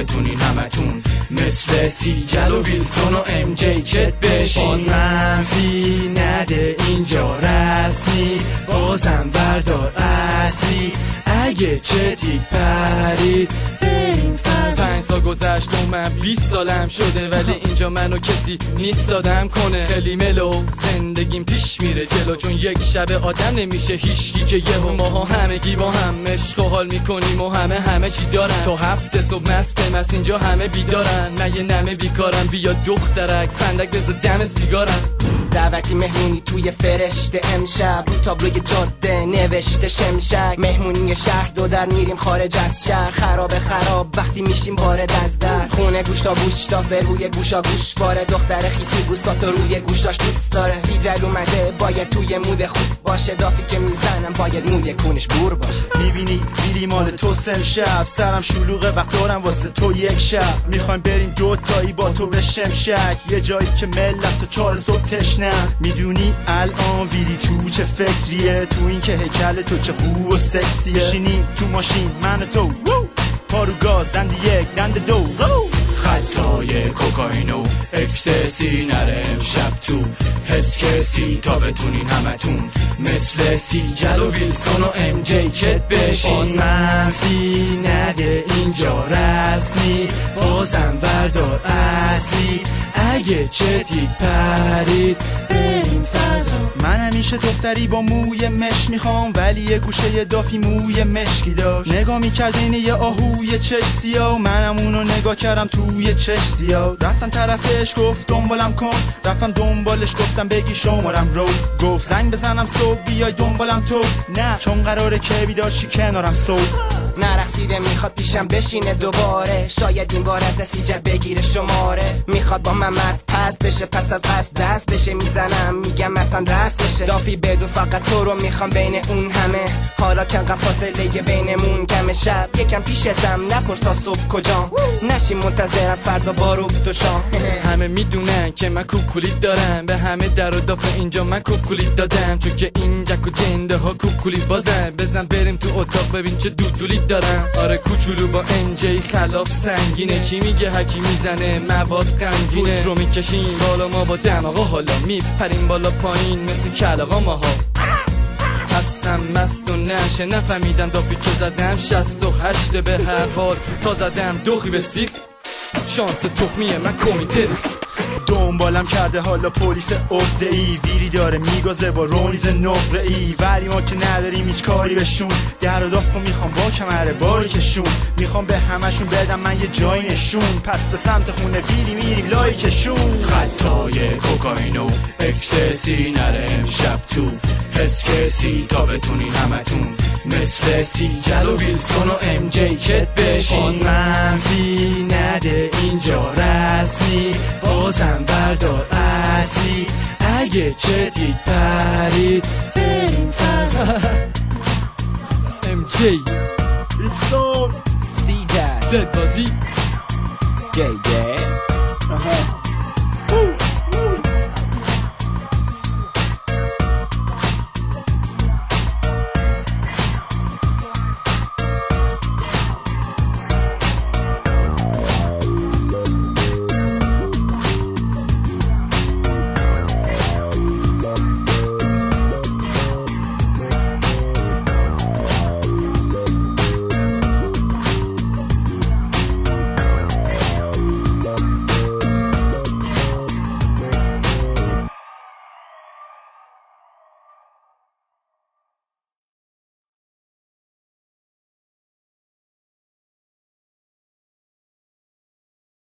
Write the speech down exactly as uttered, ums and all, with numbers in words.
بتونین همتون مثل سیجل و ویلسون و ام جی چت بشین. باز منفی نده اینجا رسمی، بازم بردار اصلی اگه چتید پرید بریم فضا. پنج سال گذشت و من بیست سالم شده، ولی اینجا منو کسی نیست دادم کنه. خیلی ملو زندگیم پیش میره جلو، چون یک شب آدم نمیشه هیچکی که یهو ماها همگی با هم عشق و حال میکنیم و همه همه چی دارن. تو هفته صبح مستم از اینجا همه بیدارن، نه یه نمه بیکارن. بیا دخترک فندک بذار دم سیگارن. دعوتی مهمونی توی فرشته امشب، رو تابلوی جاده نوشته شمشک. مهمونی شهر دو در میریم خارج از شهر، خراب خراب وقتی میشیم وارد از در. خونه گوش تا گوش تا روی گوشا گوش باره، دختر خیسی گوشتا روی گوشاش دوست داره. سیجل اومده باید توی مود خوب باشه، دافی که میزنم باید موی کونش بور باشه. میبینی میری مال تو سم شب، سرم شلوغه وقت دارم واسه تو یک شب. میخوایم بریم دو تایی با تو به شمشک، یه جایی که ملت تو چهار صبح تشنه. میدونی الان ویری تو چه فکریه، تو این که هیکل تو چه خوب و سکسیه. بشینیم تو ماشین من و تو، پارو گاز دند یک دند دو، خطای کوکائین و اکستسی نره امشب تو حس کسی تا بتونین همتون مثل سیجل و ویلسون و ام جی چت بشین. باز منفی نده اینجا رسمی، بازم بردار اصلی اگه چتید پرید بریم فضا. من همیشه دختری با موی مش میخوام، ولی یه گوشه دافی موی مشکی داشت. نگاه میکرد این یه آهوی چش سیاه، منم اونو نگاه کردم توی چش سیاه. رفتم طرفش گفت دنبالم کن، رفتم دنبالش گفتم بگی شمارم رو. گفت زنگ بزنم صبح بیای دنبالم تو، نه چون قراره که بیدار شی کنارم صبح. نرقصیده میخواد پیشم بشینه دوباره، شاید این بار از سیجل بگیره شماره. میخواد با من مست پس بشه، پس از قصد دست بشه. میزنم میگم اصلا رست بشه، دافی بدون فقط تو رو میخوام بین اون همه. حالا چند فاصله بینمون کم، شب یکم پیشتم نپرس تا صبح کجام، نشی منتظرم فردا بارو تو شام. همه میدونن که من کوکولیت دارم، به همه در و دافه اینجا من کوکولیت دادم، چون که این جک و جنده ها کوکولیت بازن. بزن بریم تو اتاق ببین چه دودولیت دارم. آره کوچولو با ام جی خلاف سنگینه، کی میگه هکی میزنه مواد غمگینه. رو میکشیم بالا ما با دماغا، حالا میپریم بالا پایین مثل کلاغا ماها. هستم مست و نشه نفهمیدم دافی که زدم شست و هشته. به هر حال تا زدم دوخی به سیخ، شانس تخمیه من کمیته. دنبالم کرده حالا پلیس عقده ای، ویری داره میگازه با رونیز نقره ای. ولی ما که نداریم هیچ کاری بهشون، در و دافو میخوام با کمره باری کشون. میخوام به همشون بدم من یه جای نشون، پس به سمت خونه ویری میریم لایکشون. خطای کوکائین و اکستسی نره امشب تو حس کسی تا بتونین همتون مثل سیجل و ویلسون و ام جی چت بشین. باز منفی نده اینجا رسمی، بازم بردار اصلی اگه چتید پرید بریم فضا. ام جی ویلسون سیجل زد بازی جی جی